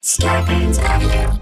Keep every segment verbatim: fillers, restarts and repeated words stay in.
Scarpins Avenue.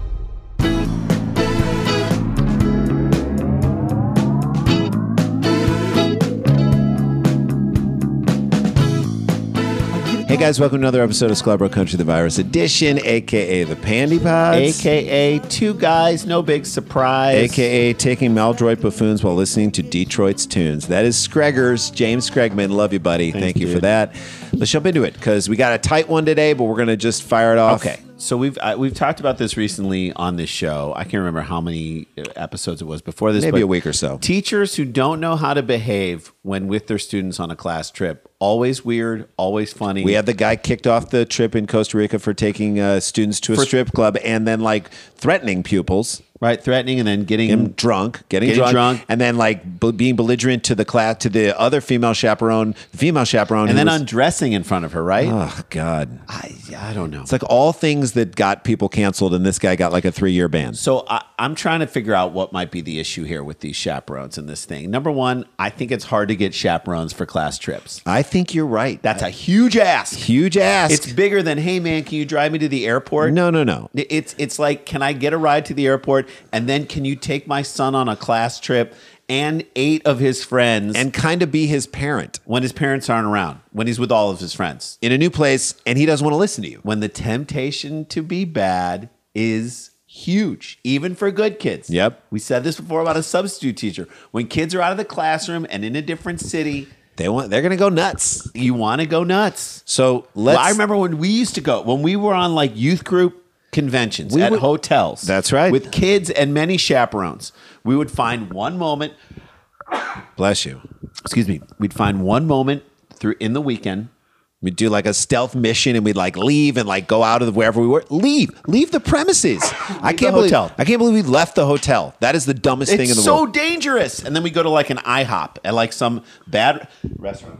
Hey guys, welcome to another episode of Scarborough Country, the Virus Edition, a k a the Pandy Pods. A K A two guys, no big surprise. A K A taking Maldroit buffoons while listening to Detroit's tunes. That is Screggers, James Scregman. Love you, buddy. Thanks, Thank you dude. for that. Let's jump into it, because we got a tight one today, but we're going to just fire it off. Okay, so we've uh, we've talked about this recently on this show. I can't remember how many episodes it was before this. Maybe but a week or so. Teachers who don't know how to behave when with their students on a class trip. Always weird, always funny. We had the guy kicked off the trip in Costa Rica for taking uh, students to a For- strip club and then like threatening pupils. Right, threatening and then getting Him drunk, getting, Getting drunk, drunk. and then like b- being belligerent to the class, to the other female chaperone, the female chaperone, and who then was- undressing in front of her, right? oh god, I I don't know. it's like all things that got people canceled, and this guy got like a three-year ban. So I, I'm trying to figure out what might be the issue here with these chaperones and this thing. Number one, I think it's hard to get chaperones for class trips. I think you're right. That's a huge ask. huge ask. It's bigger than, hey man, can you drive me to the airport? no, no, no. It's it's like, can I get a ride to the airport, and then can you take my son on a class trip and eight of his friends, And kind of be his parent when his parents aren't around, when he's with all of his friends, in a new place, and he doesn't want to listen to you. when the temptation to be bad is huge, even for good kids. Yep. We said this before about a substitute teacher. When kids are out of the classroom and in a different city, They want. They're gonna go nuts. you want to go nuts. So let's. Well, I remember when we used to go, when we were on like youth group conventions We at would- hotels. That's right. With kids and many chaperones. We would find one moment, Bless you. excuse me, we'd find one moment through in the weekend. We'd do like a stealth mission, and we'd like leave and like go out of the, wherever we were. Leave, leave the premises. I the can't believe. hotel. I can't believe we left the hotel. That is the dumbest thing in It's the so world. dangerous. And then we go to like an IHOP at like some bad restaurant.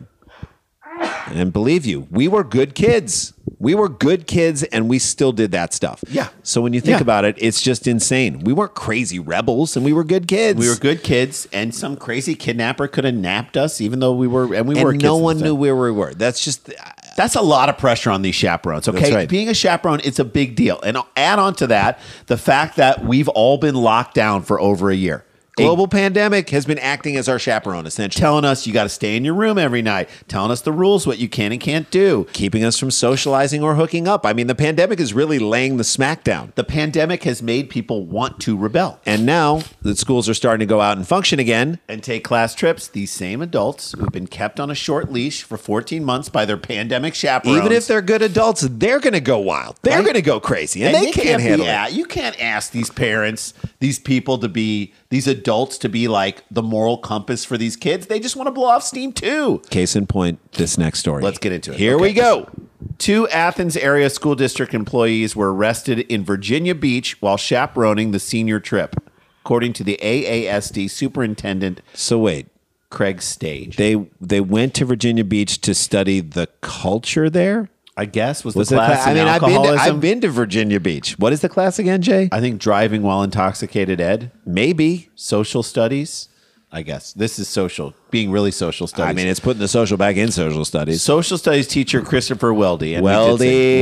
And believe you, we were good kids. We were good kids, and we still did that stuff. Yeah. So when you think Yeah. about it, it's just insane. We weren't crazy rebels, and we were good kids. We were good kids, and some crazy kidnapper could have napped us, even though we were, and we were and kids. no at one the knew time. where we were. That's just. That's a lot of pressure on these chaperones, okay? That's right. Being a chaperone, it's a big deal. And I'll add on to that the fact that we've all been locked down for over a year. Global pandemic has been acting as our chaperone, essentially. Telling us you got to stay in your room every night, telling us the rules, what you can and can't do. Keeping us from socializing or hooking up. I mean, the pandemic is really laying the smackdown. The pandemic has made people want to rebel. And now that schools are starting to go out and function again, And take class trips, these same adults who've been kept on a short leash for fourteen months by their pandemic chaperones. even if they're good adults, they're going to go wild. They're Right? going to go crazy, and, And they you can't, handle be, it. a- You can't ask these parents, these people to be, these adults to be like the moral compass for these kids. They just want to blow off steam too. Case in point, this next story. Let's get into it. Here Okay. we go. Two Athens area school district employees were arrested in Virginia Beach while chaperoning the senior trip, according to the A A S D superintendent So wait, Craig Stage. they they went to Virginia Beach to study the culture there? I guess was, Was the the class. cla- I in mean, I've been, to, alcoholism. I've been to Virginia Beach. What is the class again, Jay? I think driving while intoxicated ed, Maybe. social studies. I guess this is social, being really social studies. I mean, it's putting the social back in social studies. social studies teacher Christopher Weldy. And we could Weldy. say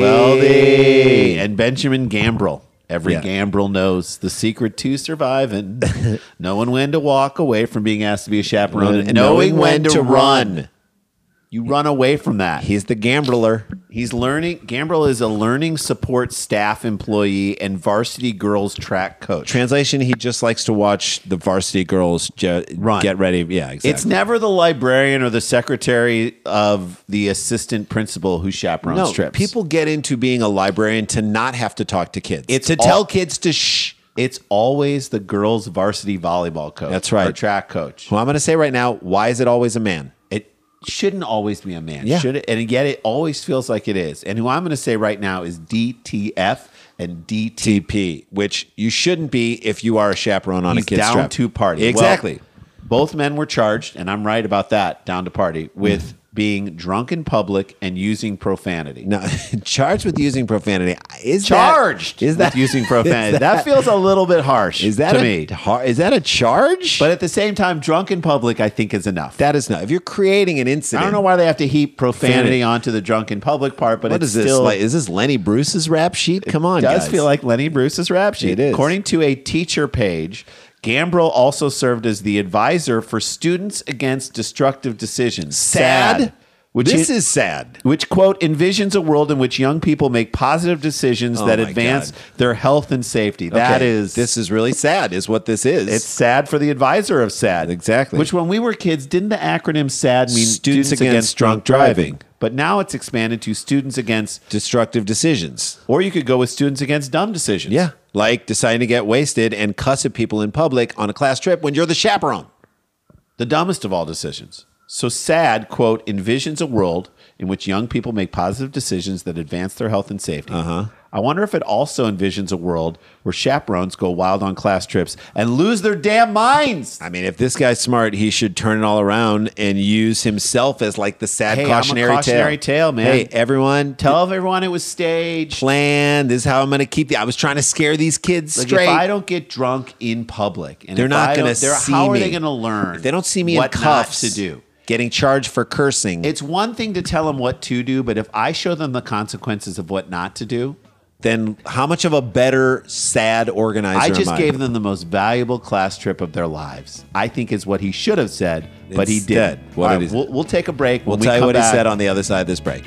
Weldy. And Benjamin Gambrell. Every Yeah. Gambrel knows the secret to surviving. Knowing when to walk away from being asked to be a chaperone. And knowing when to run. You run away from that. He's the gambler. He's learning. Gambrell is a learning support staff employee and varsity girls track coach. Translation, he just likes to watch the varsity girls ju- Run. get ready. Yeah, exactly. It's never the librarian or the secretary of the assistant principal who chaperones no, trips. people get into being a librarian to not have to talk to kids. It's to all- tell kids to shh. It's always the girls' varsity volleyball coach. That's right. Or track coach. Well, I'm going to say right now, why is it always a man? It shouldn't always be a man. Yeah. Should it? And yet it always feels like it is. And who I'm going to say right now is D T F and D T P. T P, which you shouldn't be if you are a chaperone on He's a kid's down trip. to party. Exactly. Well, both men were charged, and I'm right about that, down to party, with being drunk in public and using profanity. No, charged with using profanity. Is Charged that, is that with using profanity. Is That, that, feels a little bit harsh is that to a, me. har- Is that a charge? But at the same time, drunk in public, I think, is enough. that is not. If you're creating an incident, I don't know why they have to heap profanity Profanity. onto the drunk in public part, but What it's is this? still Like, is this Lenny Bruce's rap sheet? Come on, It does guys. feel like Lenny Bruce's rap sheet. It is. According to a teacher page, Gambrill also served as the advisor for Students Against Destructive Decisions. sad. Which this is, is sad. which, quote, envisions a world in which young people make positive decisions Oh that my advance God. their health and safety. That Okay, is, this is really sad. Is what this is. it's sad for the advisor of SAD. Exactly. Which, when we were kids, didn't the acronym SAD mean Students Against Drunk Driving. But now it's expanded to Students Against, destructive decisions. or you could go with Students Against Dumb Decisions. Yeah, like deciding to get wasted and cuss at people in public on a class trip when you're the chaperone. The dumbest of all decisions. So SAD, quote, envisions a world in which young people make positive decisions that advance their health and safety. Uh-huh. I wonder if it also envisions a world where chaperones go wild on class trips and lose their damn minds. I mean, if this guy's smart, he should turn it all around and use himself as like the sad Hey, I'm a cautionary, cautionary tale, man. Hey, everyone, Tell everyone it was staged. plan. This is how I'm going to keep the. I was trying to scare these kids Like, straight. if I don't get drunk in public, and they're if not I going don't- to they're- see How are me. they going to learn? If they don't see me what in cuffs not to do? getting charged for cursing, It's one thing to tell them what to do, but if I show them the consequences of what not to do, then how much of a better sad organizer I am just I? gave them the most valuable class trip of their lives. I think is what he should have said, but he Instead, didn't. what All did he say? we'll, we'll take a break. We'll When we tell you come what he back- said on the other side of this break.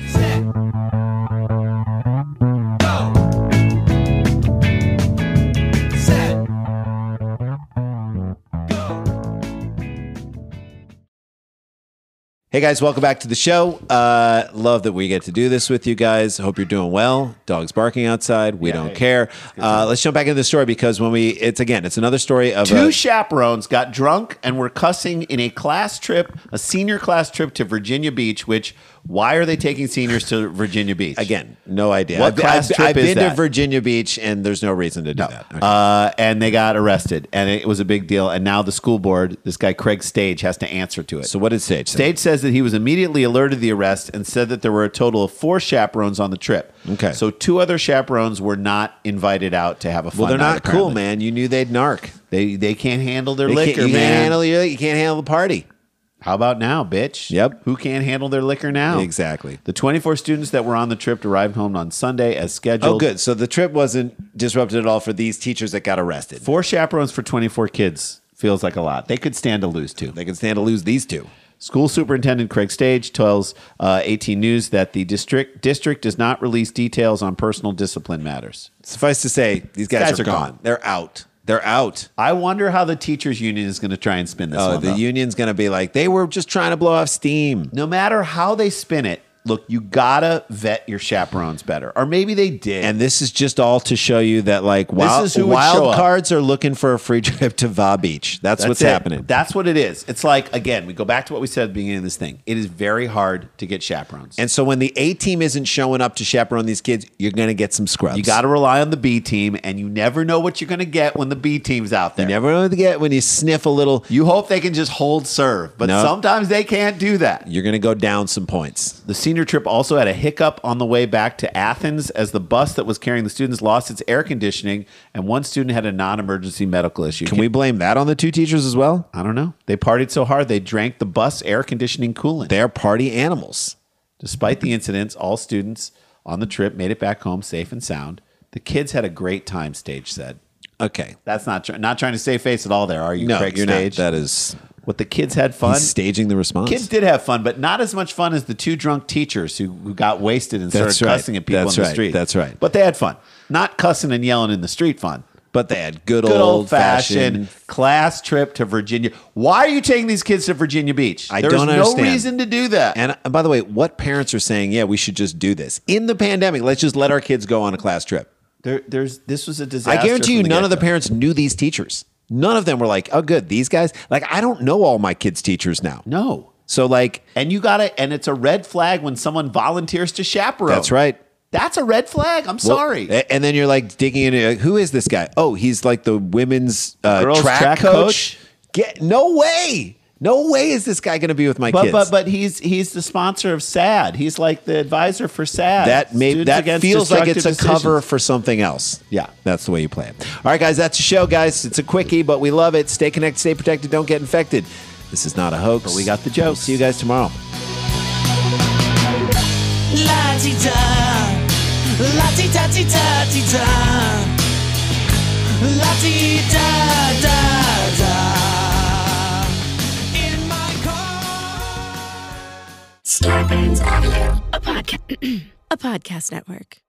Hey guys, welcome back to the show. Uh, love that we get to do this with you guys. Hope you're doing well. Dogs barking outside. We don't hey, care. Uh, let's jump back into the story because when we, it's again, it's another story of Two a, chaperones got drunk and were cussing in a class trip, a senior class trip to Virginia Beach, which, why are they taking seniors to Virginia Beach? again, no idea. What I've, class I've- trip I've is been to that? Virginia Beach and there's no reason to do that. Okay. Uh, and they got arrested, and it was a big deal. And now the school board, this guy Craig Stage, has to answer to it. so what did Sage say? Stage says that he was immediately alerted to the arrest and said that there were a total of four chaperones on the trip. Okay. So two other chaperones were not invited out to have a fun Well, they're night, not cool, apparently. man. You knew they'd narc. They they can't handle their They liquor, can't, you man. Can't handle your, you can't handle the party. How about now, bitch? Yep. Who can't handle their liquor now? Exactly. The twenty-four students that were on the trip arrived home on Sunday as scheduled. Oh, good. So the trip wasn't disrupted at all for these teachers that got arrested. Four chaperones for twenty-four kids feels like a lot. They could stand to lose two. They can stand to lose these two. School Superintendent Craig Stage tells uh, eighteen News that the district district does not release details on personal discipline matters. Suffice to say, these guys, guys are, are gone. gone. They're out. They're out. I wonder how the teachers union is going to try and spin this Oh, one. the though. union's going to be like, they were just trying to blow off steam. No matter how they spin it, look, you gotta vet your chaperones better, or maybe they did. And this is just all to show you that, like, wild, is who would show wild up. cards are looking for a free trip to Va Beach. That's, That's what's it. happening. That's what it is. It's like, again, we go back to what we said at the beginning of this thing. It is very hard to get chaperones. And so when the A team isn't showing up to chaperone these kids, you're going to get some scrubs. You got to rely on the B team, and you never know what you're going to get when the B team's out there. You never know what to get when you sniff a little. You hope they can just hold serve, but No. sometimes they can't do that. You're going to go down some points. The senior trip also had a hiccup on the way back to Athens as the bus that was carrying the students lost its air conditioning, and one student had a non-emergency medical issue. Can we blame that on the two teachers as well? I don't know. They partied so hard they drank the bus air conditioning coolant. They're party animals. Despite the incidents, all students on the trip made it back home safe and sound. The kids had a great time, Stage said. Okay. That's not tr- not trying to save face at all there, are you, No, Craig you're Stage? not. That is What the kids had fun. he's staging the response. Kids did have fun, but not as much fun as the two drunk teachers who, who got wasted and started That's right. cussing at people That's in the right. street. That's right. But they had fun. Not cussing and yelling in the street fun. But they had good, Good old old fashioned fashioned. class trip to Virginia. Why are you taking these kids to Virginia Beach? I There's don't no understand. reason to do that. And uh, by the way, what parents are saying, yeah, we should just do this. In the pandemic, let's just let our kids go on a class trip. There, there's this was a disaster. I guarantee you, from none of the get-go. parents knew these teachers. None of them were like, oh, good, these guys. Like, I don't know all my kids' teachers now. No. So, like, And you got to, and it's a red flag when someone volunteers to chaperone. that's right. That's a red flag. I'm Well, sorry. a- And then you're like digging into like, who is this guy? Oh, he's like the women's uh, Girls track, track coach. coach? Get no way. No way is this guy going to be with my But kids. but but he's he's the sponsor of SAD. He's like the advisor for SAD. that may, Students that Against feels like it's a Destructive cover Decisions. for something else. Yeah. That's the way you play it. All right, guys, that's the show, guys. It's a quickie, but we love it. Stay connected, stay protected, don't get infected. This is not a hoax. But we got the We'll jokes. see you guys tomorrow. La-ti-da, la-ti-da-ti-da-ti-da, la-ti-da-da-da. In my car. Starburns Audio, a podcast, a podcast network.